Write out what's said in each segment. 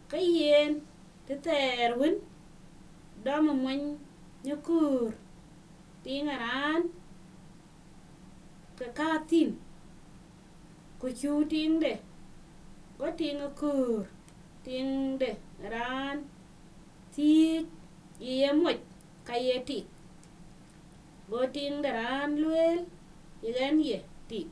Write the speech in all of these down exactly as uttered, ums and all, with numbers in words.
cái yen te ter win do mà mình nhớ cur tiếng aran cái cá tin của chú tiếng de có tiếng cur tiếng de ran thì ye moch cái ti go tiếng de ran luel igen ye ti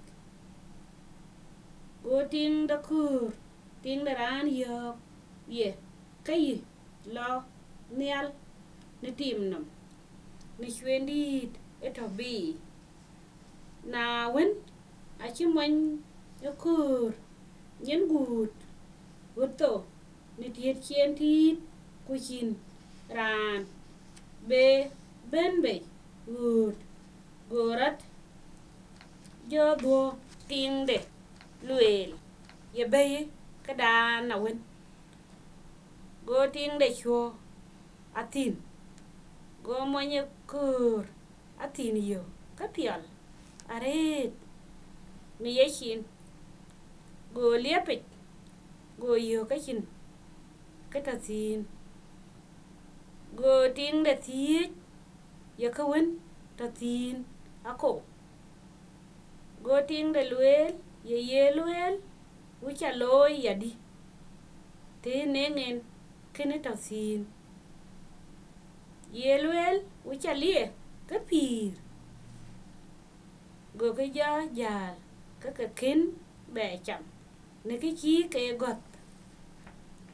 go tiếng de cur tiếng de ran yo ye cái lo nial ni tim nam ni chwendi eto bi na wen a chi mon yokur nyen gut goto ni tiet chien ti ku chin ran be ben be gut gorat jo do ting de luel ye be ka da na wen go ting de cho atin go monye kur atin yo ka pial are mi yeshin go liepit go yo ka chin ka ta tin go ting de ti ya ka wen ta tin ako go ting de luel ye ye luel ucha loy ya di te nengen kene ta tin ye luel ucha lie ka pir go cái gió già cái cái kín bè chậm nên cái chí cái gọt